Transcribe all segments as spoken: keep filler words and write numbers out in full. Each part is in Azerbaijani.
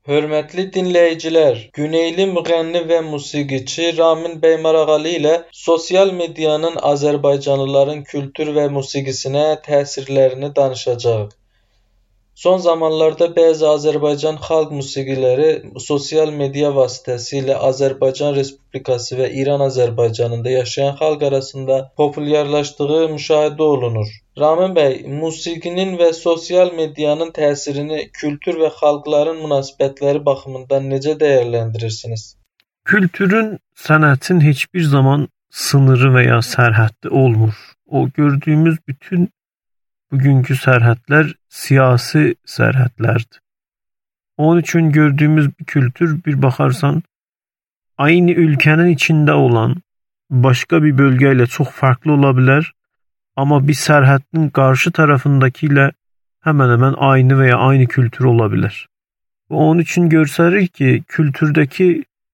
Hörmətli dinləyicilər, Güneyli müğənni və musiqiçi Ramin Beymaraqalı ilə sosial medianın Azərbaycanlıların kültür və musiqisinə təsirlərini danışacağıq. Son zamanlarda bəzi Azərbaycan xalq musiqiləri sosial media vasitəsilə Azərbaycan Respublikası və İran Azərbaycanında yaşayan xalq arasında populyarlaşdığı müşahidə olunur. Ramin bəy, musiqinin və sosial medianın təsirini kültür və xalqların münasibətləri baxımından necə dəyərləndirirsiniz? Kültürün, sənətin heç bir zaman sınırı və ya sərhəddi olmur. O gördüyümüz bütün bugünkü sərhədlər siyasi sərhədlərdir. Onun üçün gördüyümüz bir kültür, bir baxarsan, aynı ülkenin içində olan başqa bir bölgə ilə çox farklı ola bilər, amma bir sərhədin qarşı tərəfindəki ilə həmən-həmən aynı və ya aynı kültür ola bilər. Onun üçün göstərir ki, kültürdəki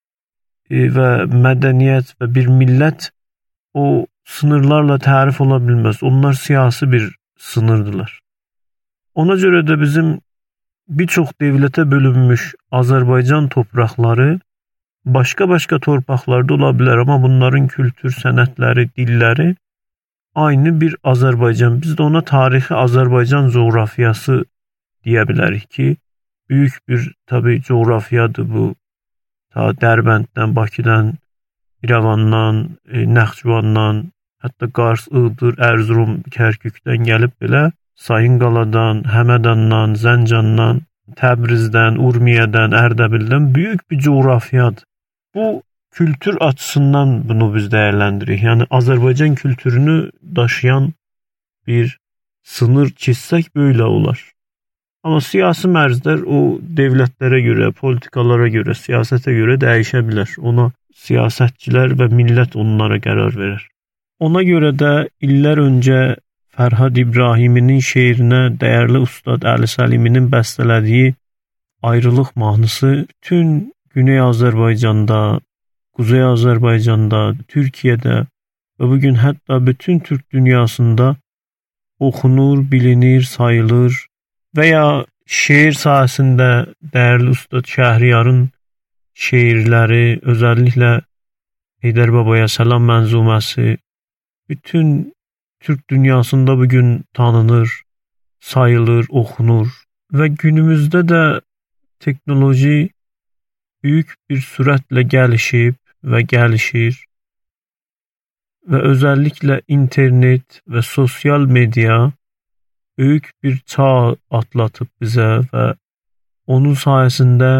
və mədəniyyət və bir millət o sınırlarla tərif ola bilməz. Onlar siyasi bir sınırdılar. Ona görə də bizim bir çox dövlətə bölünmüş Azərbaycan torpaqları başqa-başqa torpaqlarda ola bilər, amma bunların kültür, sənətləri, dilləri aynı bir Azərbaycan. Biz də ona tarixi Azərbaycan coğrafiyası deyə bilərik ki, böyük bir tabii coğrafiyadır bu. Ta Dərbənddən, Bakıdan, İrəvandan, e, Naxçıvandan, hətta Qars, Iğdır, Erzurum, Kərkükdən gəlib belə Sayınqaladan, Həmədandan, Zəncandan, Təbrizdən, Urmiyədən, Ərdəbildən böyük bir coğrafiyadır. Bu kültür açısından bunu biz dəyərləndiririk. Yəni Azərbaycan kültürünü daşıyan bir sınır çizsək böyle olar. Amma siyasi mərzlər o dövlətlərə görə, politikalara görə, siyasətə görə dəyişə bilər. Ona siyasətçilər və millət onlara qərar verir. Ona görə də illər öncə Fərhad İbrahiminin şeirinə dəyərli ustad Əli Səliminin bəstələdiyi Ayrılıq mahnısı bütün Güney Azərbaycanda, Kuzey Azərbaycanda, Türkiyədə və bugün hətta bütün Türk dünyasında oxunur, bilinir, sayılır və ya şeir sahəsində dəyərli ustad Şəhriyarın şeirləri, özəlliklə Heydər Babaya Səlam mənzuməsi bütün Türk dünyasında bugün tanınır, sayılır, oxunur və günümüzdə də teknoloji büyük bir sürətlə gəlişib və gəlişir və özəlliklə internet və sosial media böyük bir çağ atlatıb bizə və onun sayəsində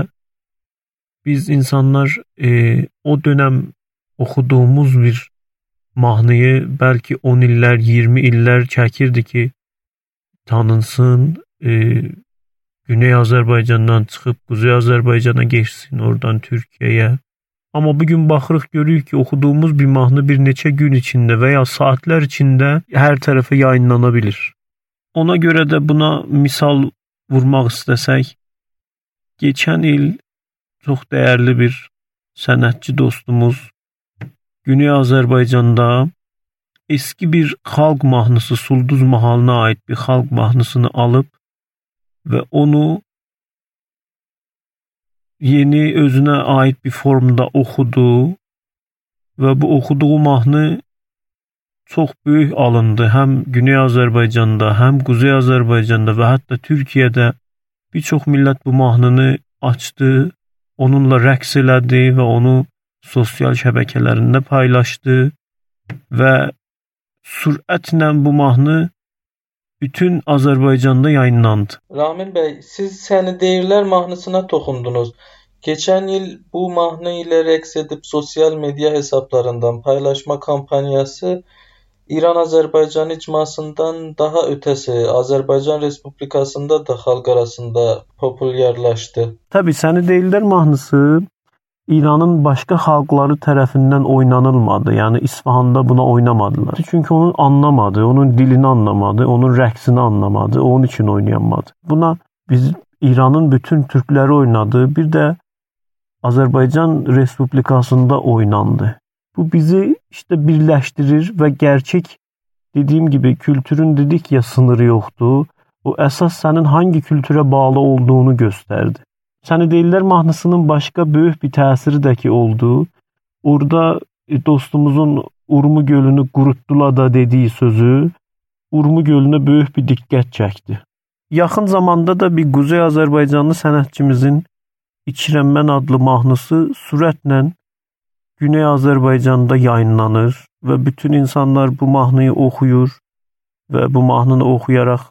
biz insanlar e, o dönəm oxuduğumuz bir mahnıyı bəlkə on illər, iyirmi illər çəkirdi ki, tanınsın, e, Güney Azərbaycandan çıxıb Kuzey Azərbaycana geçsin, oradan Türkiyəyə. Amma bugün baxırıq, görürük ki, oxuduğumuz bir mahnı bir neçə gün içində və ya saatlər içində hər tərəfə yayınlana bilir. Ona görə də buna misal vurmaq istəsək, geçən il çox dəyərli bir sənətçi dostumuz Güney Azərbaycanda eski bir xalq mahnısı, Sulduz mahalına ait bir xalq mahnısını alıb və onu yeni özünə ait bir formda oxudu və bu oxuduğu mahnı çox böyük alındı. Həm Güney Azərbaycanda, həm Kuzey Azərbaycanda və hətta Türkiyədə bir çox millət bu mahnını açdı, onunla rəqs elədi və onu sosial şəbəkələrində paylaşdı və sürətlə bu mahnı bütün Azərbaycanda yayınlandı. Ramin bəy, siz Səni Deyirlər mahnısına toxundunuz. Geçən il bu mahnı ilə rəqs edib sosial media hesablarından paylaşma kampaniyası İran-Azərbaycan icmasından daha ötəsi Azərbaycan Respublikasında da xalq arasında populyarlaşdı. Tabii Səni Deyirlər mahnısı İranın başqa xalqları tərəfindən oynanılmadı. Yəni İsfahanda buna oynamadılar. Çünki onu anlamadı, onun dilini anlamadı, onun rəqsini anlamadı, onun üçün oynanmadı. Buna biz İranın bütün türkləri oynadı, bir də Azərbaycan Respublikasında oynandı. Bu bizi işte birləşdirir və gerçək, dediyim gibi kültürün dedik ya sınırı yoxdur. O əsas sənin hangi kültürə bağlı olduğunu göstərdi. Səni Deyirlər mahnısının başqa böyük bir təsiri də ki oldu. Orada dostumuzun Urmu gölünü qurutdular da dediyi sözü Urmu gölünə böyük bir diqqət çəkdi. Yaxın zamanda da bir Quzey Azərbaycanlı sənətçimizin İçirəm mən adlı mahnısı sürətlə Güney Azərbaycanda yayınlanır və bütün insanlar bu mahnıyı oxuyur və bu mahnını oxuyaraq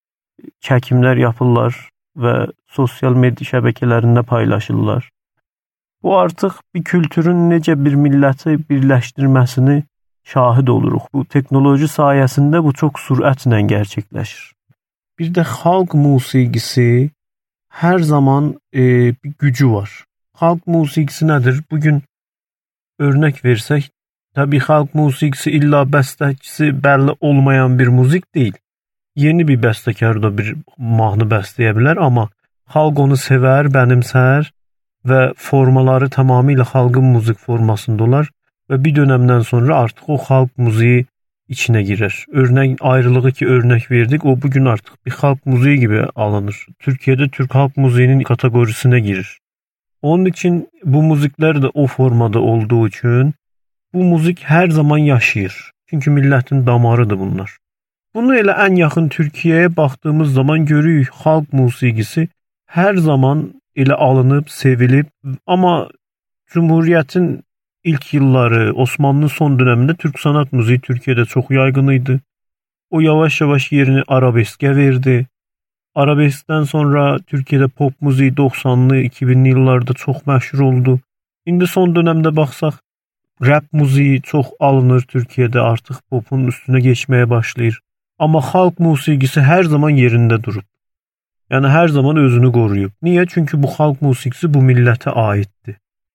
çəkimlər yapırlar və sosial media şəbəkələrində paylaşırlar. Bu artıq bir kültürün necə bir milləti birləşdirməsini şahid oluruq. Bu texnoloji sayəsində bu çox sürətlə gerçəkləşir. Bir də xalq musiqisi hər zaman e, bir gücü var. Xalq musiqisi nədir? Bugün örnək versək, təbii xalq musiqisi illa bəstəçisi bəlli olmayan bir muzik deyil. Yeni bir bəstəkar da bir mahnı bəstəyə bilər, amma xalq onu sevər, bənimsər və formaları tamamilə xalqın muzik formasında olar və bir dönəmdən sonra artıq o xalq muziği içinə girer. Örnək ayrılığı ki örnək verdik, o bugün artıq bir xalq muziği gibi alınır. Türkiye'de Türk halk müziğinin kategorisine girir. Onun için bu müzikler de o formada olduğu için bu müzik her zaman yaşayır. Çünkü milletin damarıdır bunlar. Bunu elə ən yaxın Türkiye'ye baktığımız zaman görürük, xalq musiqisi her zaman elə alınıb, sevilib, amma Cumhuriyyətin ilk yılları, Osmanlı'nın son döneminde Türk sanat müziği Türkiye'de çok yaygınıydı. O yavaş yavaş yerini arabeske verdi. Arabeskten sonra Türkiye'de pop müziği doksanlı, iki binli yıllarda çok məşhur oldu. İndi son dönemde baxsaq, rap müziği çok alınır Türkiye'de, artık popun üstüne geçmeye başlayır. Amma xalq musiqisi her zaman yerinde durub. Yani her zaman özünü qoruyub. Niye? Çünkü bu xalq musiqisi bu millete aittir.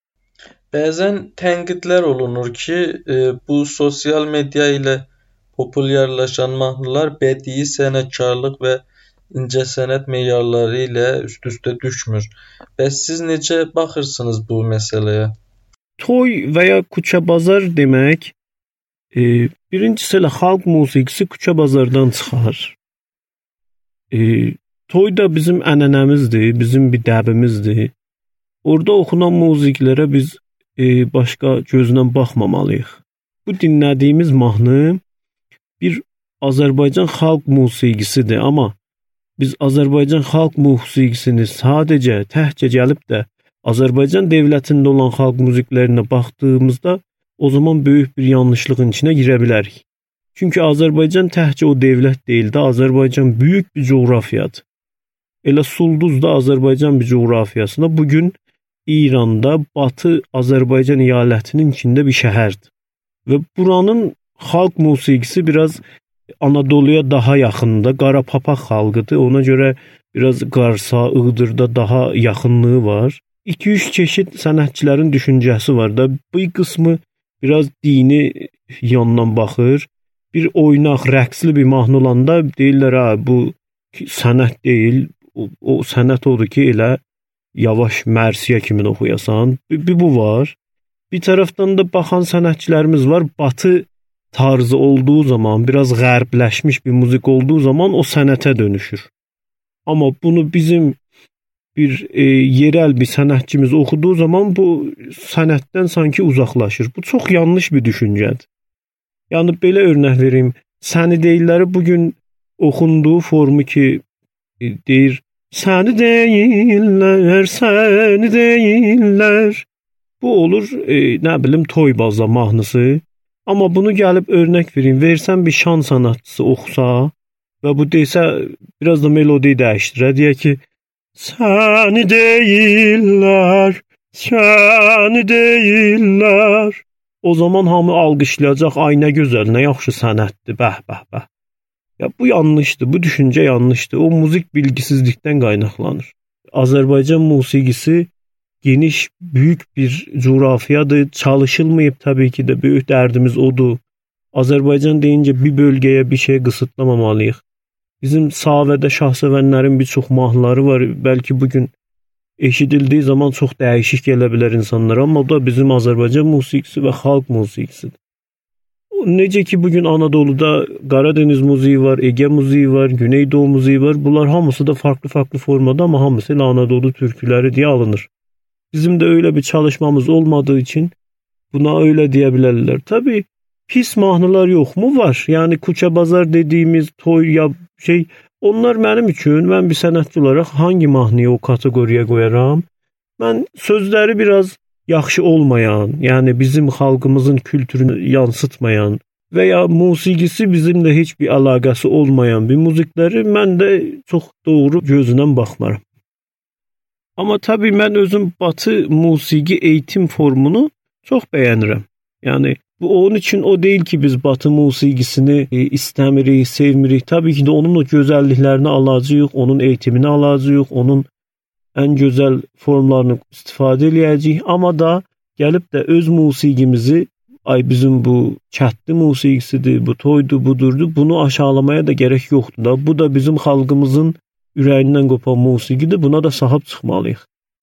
Bəzən tənqidlər olunur ki, e, bu sosial medya ilə populyarlaşan mahnılar bədii sənətkarlıq və incəsənət meyarları ilə üst-üstə düşmür. Bəs siz necə baxırsınız bu məsələyə? Toy və ya küçə bazar demək, e, birincisi ilə xalq musiqisi küçə bazardan çıxar. E, toy da bizim ənənəmizdir, bizim bir dəbimizdir. Orada oxunan musiqilərə biz e, başqa gözlə baxmamalıyıq. Bu dinlədiyimiz mahnı bir Azərbaycan xalq musiqisidir, amma biz Azərbaycan xalq musiqisini sadəcə təhcə gəlib də Azərbaycan dövlətində olan xalq musiqilərinə baxdığımızda o zaman böyük bir yanlışlığın içinə girə bilərik. Çünki Azərbaycan təhcə o dövlət deyil də, Azərbaycan böyük bir coğrafiyadır. Elə Sulduz da Azərbaycan bir coğrafiyasında bugün İranda Batı Azərbaycan eyalətinin içində bir şəhərdir. Və buranın xalq musiqisi biraz Anadoluya daha yaxındır, Qarapapaq xalqıdır. Ona görə biraz Qarsa, Iğdırda daha yaxınlığı var. iki üç çeşit sənətçilərin düşüncəsi var da. Bu qismi biraz dini yandan baxır. Bir oynaq, rəqsli bir mahnı olanda deyirlər, ha, bu sənət deyil, o, o sənət odur ki, elə yavaş mərsiyə kimi oxuyasan. Bir, bir bu var. Bir tərəfdən də baxan sənətçilərimiz var. Batı tarzı olduğu zaman, biraz qərbləşmiş bir müzik olduğu zaman o sənətə dönüşür. Amma bunu bizim bir e, yerel bir sənətçimiz oxuduğu zaman bu sənətdən sanki uzaqlaşır. Bu çox yanlış bir düşüncədir. Yəni belə örnək vereyim. Səni Deyirləri bugün oxunduğu formu ki e, deyir, səni deyirlər, səni deyirlər. Bu olur, e, nə bilim, toy bazda mahnısı. Amma bunu gəlib örnək vereyim, versən bir şan sanatçısı oxusa və bu desə, biraz da melodiyi dəyişdirə, deyək ki, səni deyirlər, səni deyirlər. O zaman hamı alqışlayacaq, ay nə gözəl, nə yaxşı sənətdir, bəh, bəh, bəh. Ya bu yanlışdır, bu düşüncə yanlışdır. O müzik bilgisizlikdən qaynaqlanır. Azərbaycan musiqisi geniş, büyük bir coğrafyadır. Çalışılmayıb tabii ki de, büyük dərdimiz odur. Azərbaycan deyincə bir bölgəyə bir şey qısıtlamamalıyıq. Bizim Savədə Şahsevənlərin bir çox mahnıları var. Bəlkə bugün eşidildiyi zaman çox dəyişik gələ bilər insanlara, amma o da bizim Azərbaycan musiqisi və xalq musiqisidir. necə ki bugün Anadolu'da Qaradeniz muziği var, Ege muziği var, Güneydoğu muziği var. Bunlar hamısı da farklı-farklı formada ama hamısı ilə Anadolu türküləri deyə alınır. Bizim de öyle bir çalışmamız olmadığı için buna öyle diyebilirler. Tabii pis mahnılar yok mu? Var. Yani Kuça Bazar dediğimiz toy ya şey, onlar benim üçün, mən bir sənətçi olaraq hangi mahnıyı o kategoriya koyaram? Mən sözləri biraz yaxşı olmayan, yani bizim xalqımızın kültürünü yansıtmayan veya musiqisi bizimle heç bir əlaqəsi olmayan bir müzikləri mən də çox doğru gözündən baxmaram. Amma tabii mən özüm Batı musiqi eğitim formunu çox bəyənirəm. Yani bu onun için o değil ki biz Batı musiqisini e, istəmirik, sevmirik. Tabii ki de onun o gözəlliklərini alacağıq, onun eğitimini alacağıq, onun en güzel formlarını istifadə edəcəyik. Amma da gəlib də öz musiqimizi, ay bizim bu kəndli musiqisidir, bu toydu, budurdu, bunu aşağılamaya da gerek yoxdur da. Bu da bizim xalqımızın ürəyindən qopan musiqidir. Buna da sahib çıxmalıyıq.